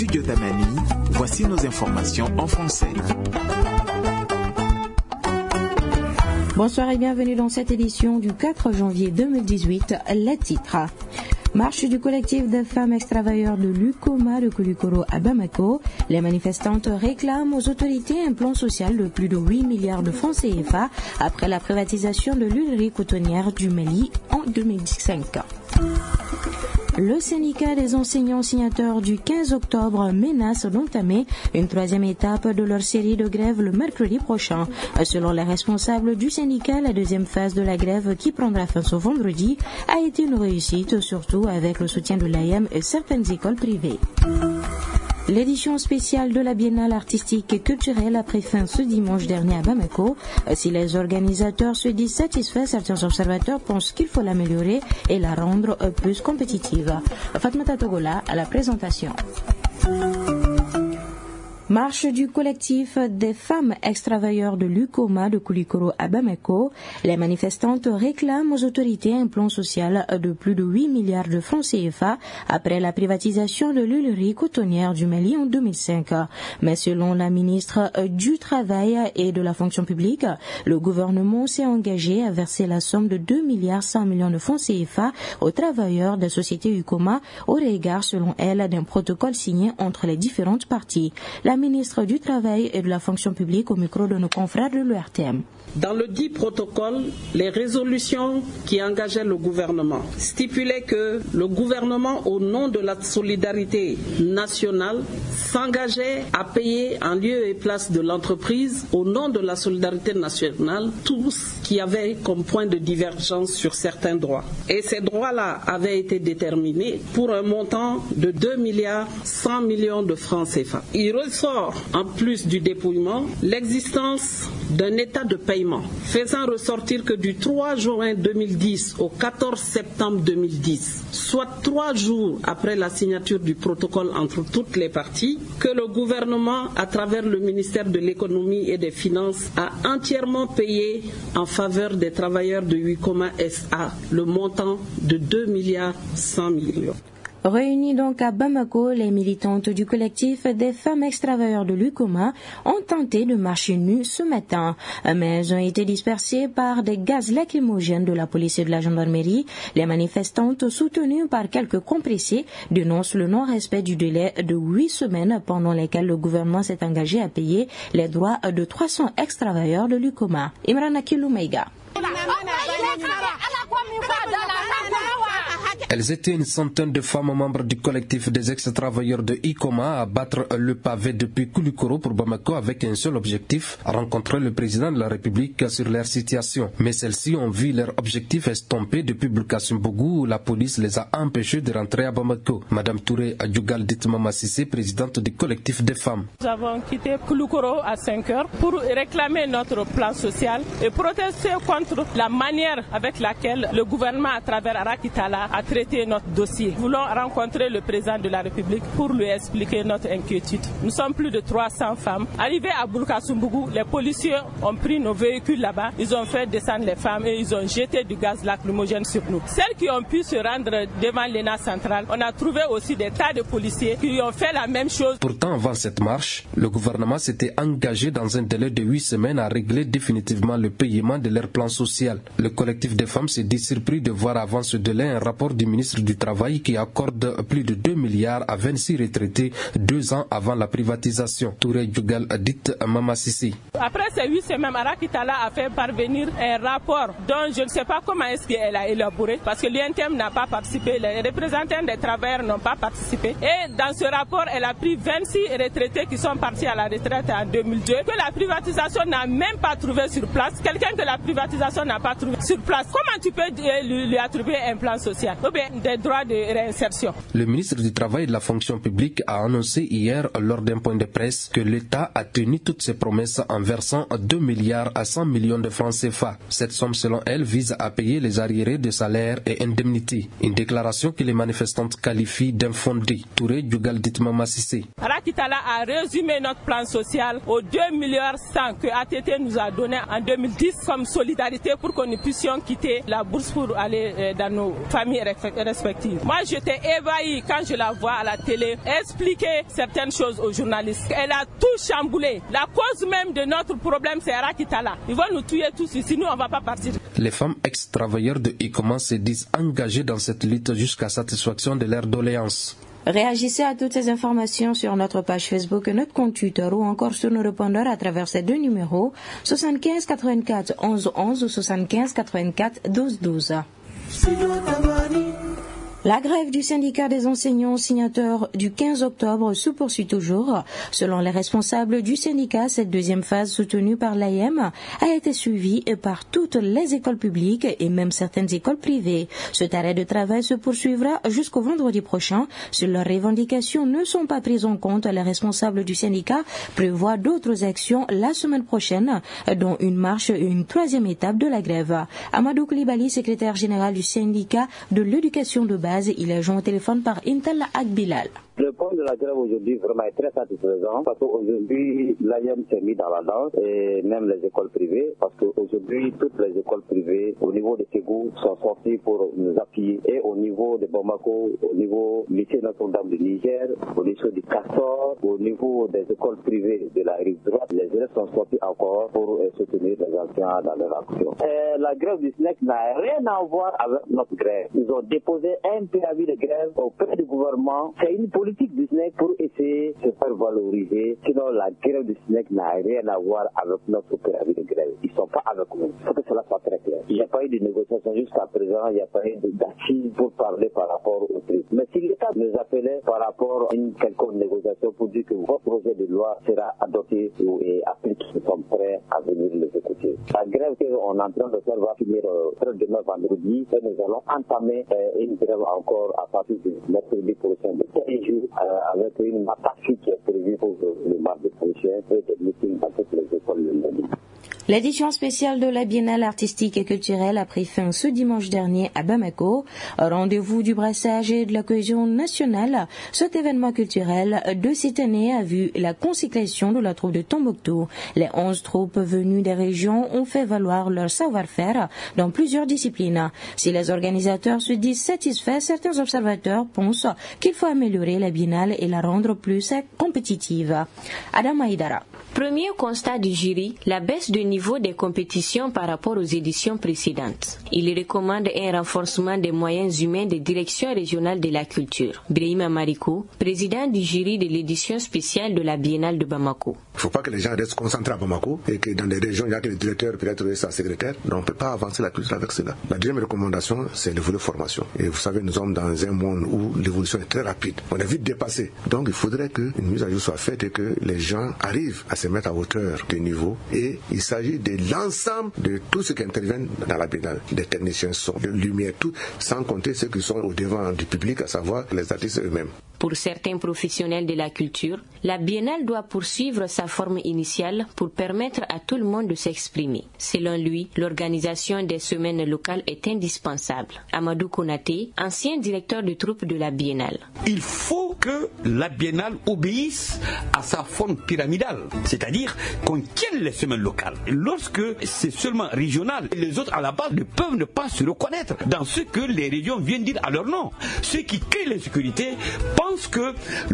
studio Tamani, voici nos informations en français. Bonsoir et bienvenue dans cette édition du 4 janvier 2018. Les titres. Marche du collectif des femmes ex-travailleurs de l'UCOMA de Koulikoro à Bamako. Les manifestantes réclament aux autorités un plan social de plus de 8 milliards de francs CFA après la privatisation de l'huilerie cotonnière du Mali en 2005. Le syndicat des enseignants signataires du 15 octobre menace d'entamer une troisième étape de leur série de grèves le mercredi prochain. Selon les responsables du syndicat, la deuxième phase de la grève qui prendra fin ce vendredi a été une réussite, surtout avec le soutien de l'AEM et certaines écoles privées. L'édition spéciale de la Biennale artistique et culturelle a pris fin ce dimanche dernier à Bamako. Si les organisateurs se disent satisfaits, certains observateurs pensent qu'il faut l'améliorer et la rendre plus compétitive. Fatmata Togola à la présentation. Marche du collectif des femmes ex-travailleurs de l'UCOMA de Koulikoro à Bamako. Les manifestantes réclament aux autorités un plan social de plus de 8 milliards de francs CFA après la privatisation de l'huilerie cotonnière du Mali en 2005. Mais selon la ministre du Travail et de la fonction publique, le gouvernement s'est engagé à verser la somme de 2 milliards 100 millions de francs CFA aux travailleurs des sociétés UCOMA au regard, selon elle, d'un protocole signé entre les différentes parties. La ministre du Travail et de la fonction publique au micro de nos confrères de l'URTM. Dans le dit protocole, les résolutions qui engageaient le gouvernement stipulaient que le gouvernement, au nom de la solidarité nationale, s'engageait à payer en lieu et place de l'entreprise, au nom de la solidarité nationale, tout ce qui avait comme point de divergence sur certains droits. Et ces droits-là avaient été déterminés pour un montant de 2 milliards 100 millions de francs CFA. Il ressort, en plus du dépouillement, l'existence d'un état de paiement faisant ressortir que du 3 juin 2010 au 14 septembre 2010, soit 3 jours après la signature du protocole entre toutes les parties, que le gouvernement, à travers le ministère de l'économie et des finances, a entièrement payé en faveur des travailleurs de UCOMA SA le montant de 2 milliards 100 millions. Réunis donc à Bamako, les militantes du collectif des femmes ex-travailleurs de l'UCOMA ont tenté de marcher nues ce matin, mais elles ont été dispersées par des gaz lacrymogènes de la police et de la gendarmerie. Les manifestantes, soutenues par quelques compressés, dénoncent le non-respect du délai de 8 semaines pendant lesquelles le gouvernement s'est engagé à payer les droits de 300 ex-travailleurs de l'UCOMA. Imran Akiloumeïga. Elles étaient une centaine de femmes membres du collectif des ex-travailleurs de ICOMA à battre le pavé depuis Koulikoro pour Bamako avec un seul objectif, rencontrer le président de la République sur leur situation. Mais celles-ci ont vu leur objectif estompé depuis Bulkasumbougou où la police les a empêchés de rentrer à Bamako. Madame Touré Adjougal Ditmama Sissé, présidente du collectif des femmes. Nous avons quitté Koulikoro à 5 heures pour réclamer notre plan social et protester contre la manière avec laquelle le gouvernement à travers Arakitala a traité notre dossier. Nous voulons rencontrer le président de la République pour lui expliquer notre inquiétude. Nous sommes plus de 300 femmes. Arrivées à Bulkasumbougou, les policiers ont pris nos véhicules là-bas, ils ont fait descendre les femmes et ils ont jeté du gaz lacrymogène sur nous. Celles qui ont pu se rendre devant l'ENA centrale, on a trouvé aussi des tas de policiers qui ont fait la même chose. Pourtant, avant cette marche, le gouvernement s'était engagé dans un délai de 8 semaines à régler définitivement le paiement de leur plan social. Le collectif des femmes s'est dit surpris de voir avant ce délai un rapport du ministre du Travail qui accorde plus de 2 milliards à 26 retraités 2 ans avant la privatisation. Touré Djougal dit Mama Sissi. Après ces 8 semaines, Arakitala a fait parvenir un rapport dont je ne sais pas comment est-ce qu'elle a élaboré parce que l'UNTM n'a pas participé, les représentants des travailleurs n'ont pas participé. Et dans ce rapport, elle a pris 26 retraités qui sont partis à la retraite en 2002, que la privatisation n'a même pas trouvé sur place. Quelqu'un que la privatisation n'a pas trouvé sur place, comment tu peux lui attribuer un plan social ou bien des droits de réinsertion? Le ministre du Travail et de la fonction publique a annoncé hier lors d'un point de presse que l'État a tenu toutes ses promesses en versant 2 milliards à 100 millions de francs CFA. Cette somme, selon elle, vise à payer les arriérés de salaires et indemnités. Une déclaration que les manifestantes qualifient d'infondée. Touré Djougal Ditmama Sissé. Arakitala a résumé notre plan social aux 2 milliards 100 que ATT nous a donné en 2010 comme solidarité pour que nous puissions quitter la bourse pour aller dans nos familles respectives. Moi, j'étais ébahie quand je la vois à la télé expliquer certaines choses aux journalistes. Elle a tout chamboulé. La cause même de notre problème, c'est Arakitala. Ils vont nous tuer tous ici, nous on ne va pas partir. Les femmes ex-travailleurs de ICOMA se disent engagées dans cette lutte jusqu'à satisfaction de leurs doléances. Réagissez à toutes ces informations sur notre page Facebook, notre compte Twitter ou encore sur nos répondeurs à travers ces deux numéros 75 84 11 11 ou 75 84 12 12. La grève du syndicat des enseignants signataires du 15 octobre se poursuit toujours. Selon les responsables du syndicat, cette deuxième phase soutenue par l'AEM a été suivie par toutes les écoles publiques et même certaines écoles privées. Cet arrêt de travail se poursuivra jusqu'au vendredi prochain. Si leurs revendications ne sont pas prises en compte, les responsables du syndicat prévoient d'autres actions la semaine prochaine, dont une marche et une troisième étape de la grève. Amadou Koulibaly, secrétaire général du syndicat de l'éducation de base, il est joint au téléphone par Intel Akbilal. Le point de la grève aujourd'hui vraiment est très satisfaisant parce qu'aujourd'hui l'AEM s'est mis dans la danse et même les écoles privées parce qu'aujourd'hui toutes les écoles privées au niveau de Ségou sont sorties pour nous appuyer et au niveau de Bamako, au niveau du lycée Notre-Dame du Niger, au lycée du Castor, au niveau des écoles privées de la rive droite, les élèves sont sortis encore pour soutenir les anciens dans leur action. La grève du SNEC n'a rien à voir avec notre grève. Ils ont déposé un préavis de grève auprès du gouvernement. C'est une politique du SNEC pour essayer de se faire valoriser. Sinon, la grève du SNEC n'a rien à voir avec notre préavis de grève. Ils ne sont pas avec nous. Il faut que cela soit très clair. Il n'y a pas eu de négociation jusqu'à présent. Il n'y a pas eu d'assises pour parler par rapport au prix. Mais si l'État nous appelait par rapport à une quelconque négociation pour dire que votre projet de loi sera adopté et appliqué, nous sommes prêts à venir les écouter. La grève qu'on est en train de faire va finir demain vendredi et nous allons entamer une grève encore à partir du mercredi prochain de 15 jours avec une attaque qui est prévue pour le mardi prochain et des meetings dans toutes les écoles le lundi. L'édition spéciale de la Biennale artistique et culturelle a pris fin ce dimanche dernier à Bamako. Rendez-vous du brassage et de la cohésion nationale, cet événement culturel de cette année a vu la consécration de la troupe de Tombouctou. Les 11 troupes venues des régions ont fait valoir leur savoir-faire dans plusieurs disciplines. Si les organisateurs se disent satisfaits, certains observateurs pensent qu'il faut améliorer la Biennale et la rendre plus compétitive. Adam Aïdara. Premier constat du jury, la baisse de niveau des compétitions par rapport aux éditions précédentes. Il recommande un renforcement des moyens humains des directions régionales de la culture. Brahima Marikou, président du jury de l'édition spéciale de la Biennale de Bamako. Il ne faut pas que les gens restent concentrés à Bamako et que dans les régions, il y a que le directeur, peut-être sa secrétaire. Non, on ne peut pas avancer la culture avec cela. La deuxième recommandation, c'est le volet formation. Et vous savez, nous sommes dans un monde où l'évolution est très rapide. On est vite dépassé. Donc, il faudrait qu'une mise à jour soit faite et que les gens arrivent à se mettre à hauteur des niveaux. Et il s'agit de l'ensemble de tout ce qui intervient dans la Biennale. Des techniciens son, de lumière, tout, sans compter ceux qui sont au devant du public, à savoir les artistes eux-mêmes. Pour certains professionnels de la culture, la Biennale doit poursuivre sa forme initiale pour permettre à tout le monde de s'exprimer. Selon lui, l'organisation des semaines locales est indispensable. Amadou Konaté, ancien directeur de troupe de la Biennale. Il faut que la Biennale obéisse à sa forme pyramidale, c'est-à-dire qu'on tienne les semaines locales. Lorsque c'est seulement régional, les autres à la base ne peuvent ne pas se reconnaître dans ce que les régions viennent dire à leur nom. Ceux qui créent l'insécurité pensent que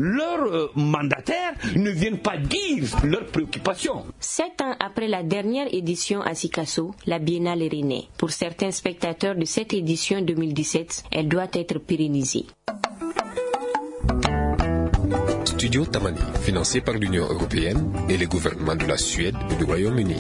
leurs mandataires ne viennent pas dire leurs préoccupations. 7 ans après la dernière édition à Sikasso, la Biennale est renée. Pour certains spectateurs de cette édition 2017, elle doit être pérennisée. Studio Tamani, financé par l'Union européenne et les gouvernements de la Suède et du Royaume-Uni.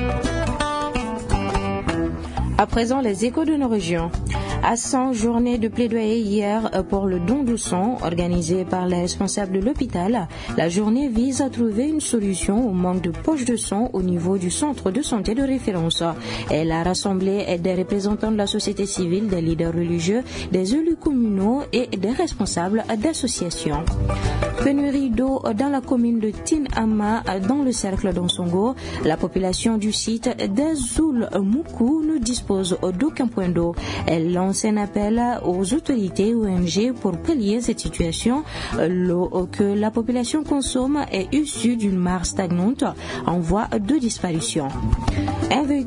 À présent, les échos de nos régions. À 100 journées de plaidoyer hier pour le don de sang organisé par les responsables de l'hôpital, la journée vise à trouver une solution au manque de poches de sang au niveau du centre de santé de référence. Elle a rassemblé des représentants de la société civile, des leaders religieux, des élus communaux et des responsables d'associations. Pénurie d'eau dans la commune de Tinama, dans le cercle d'Onsongo. La population du site d'Azul Moukou ne dispose d'aucun point d'eau. Elle lance un appel aux autorités ONG pour pallier cette situation. L'eau que la population consomme est issue d'une mare stagnante en voie de disparition. Un véhicule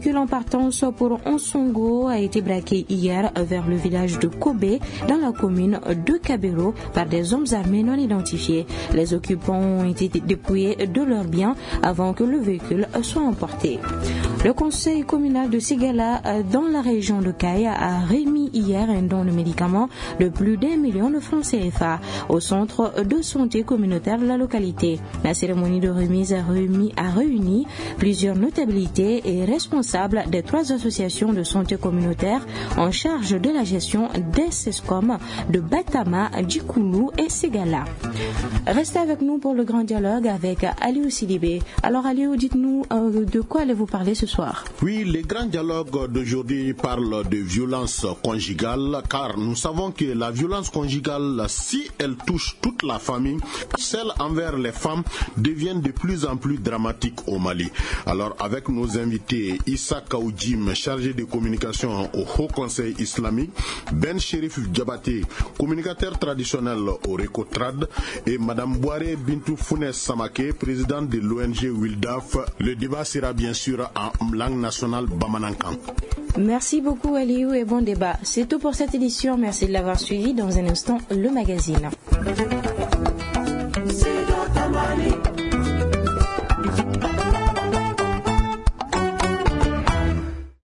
véhicule en partance pour Onsongo a été braqué hier vers le village de Kobe dans la commune de Kabero par des hommes armés non identifiés. Les occupants ont été dépouillés de leurs biens avant que le véhicule soit emporté. Le conseil communal de Sigala dans la région de Kaya a remis hier un don de médicaments de plus d'1 million de francs CFA au centre de santé communautaire de la localité. La cérémonie de remise a réuni plusieurs notabilités et responsables des 3 associations de santé communautaire en charge de la gestion des SESCOM de Batama, Djikoulou et Sigala. Restez avec nous pour le grand dialogue avec Aliou Sidibé. Alors Aliou, dites-nous de quoi allez-vous parler ce soir? Oui, le grand dialogue d'aujourd'hui parle de violence conjugale, car nous savons que la violence conjugale, si elle touche toute la famille, celle envers les femmes devient de plus en plus dramatique au Mali. Alors avec nos invités, Issa Kaoudjim, chargé de communication au Haut Conseil islamique, Ben Cherif Djabaté, communicateur traditionnel au Recotrad, et Madame Boare Bintou Founes Samake, présidente de l'ONG Wildaf. Le débat sera bien sûr en langue nationale Bamanankan. Merci beaucoup Aliou et bon débat. C'est tout pour cette édition. Merci de l'avoir suivi. Dans un instant, le magazine.